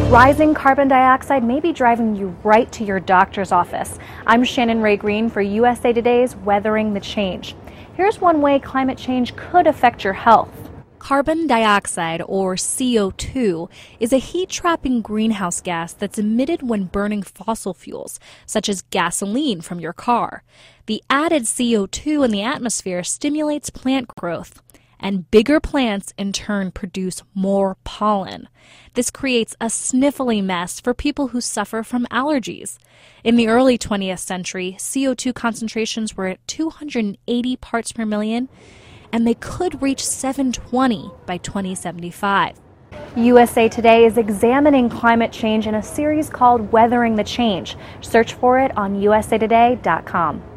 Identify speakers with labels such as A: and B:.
A: Rising carbon dioxide may be driving you right to your doctor's office. I'm Shannon Ray Green for USA Today's Weathering the Change. Here's one way climate change could affect your health. Carbon dioxide, or CO2, is a heat-trapping greenhouse gas that's emitted when burning fossil fuels, such as gasoline from your car. The added CO2 in the atmosphere stimulates plant growth, and bigger plants in turn produce more pollen. This creates a sniffly mess for people who suffer from allergies. In the early 20th century, CO2 concentrations were at 280 parts per million, and they could reach 720 by 2075. USA Today is examining climate change in a series called Weathering the Change. Search for it on usatoday.com.